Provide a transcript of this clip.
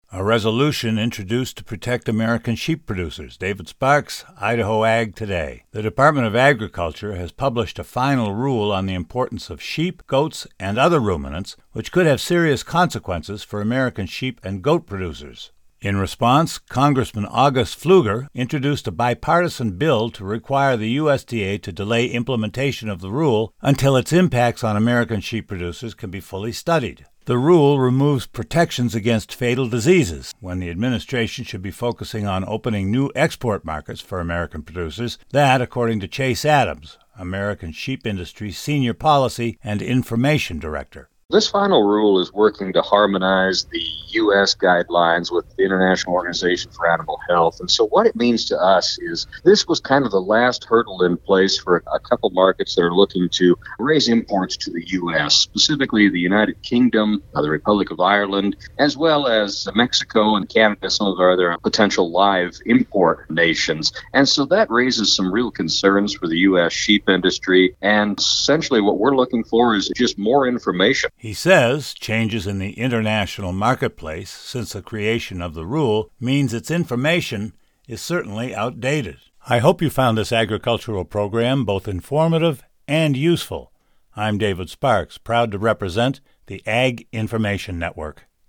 A resolution introduced to protect American sheep producers. David Sparks, Idaho Ag Today. The Department of Agriculture has published a final rule on the importance of sheep, goats, and other ruminants, which could have serious consequences for American sheep and goat producers. In response, Congressman August Pfluger introduced a bipartisan bill to require the USDA to delay implementation of the rule until its impacts on American sheep producers can be fully studied. The rule removes protections against fatal diseases when the administration should be focusing on opening new export markets for American producers. That, according to Chase Adams, American Sheep Industry's Senior Policy and Information Director. This final rule is working to harmonize the U.S. guidelines with the International Organization for Animal Health. And so what it means to us is this was kind of the last hurdle in place for a couple markets that are looking to raise imports to the U.S., specifically the United Kingdom, the Republic of Ireland, as well as Mexico and Canada, some of our other potential live import nations. And so that raises some real concerns for the U.S. sheep industry. And essentially what we're looking for is just more information. He says changes in the international marketplace since the creation of the rule means its information is certainly outdated. I hope you found this agricultural program both informative and useful. I'm David Sparks, proud to represent the Ag Information Network.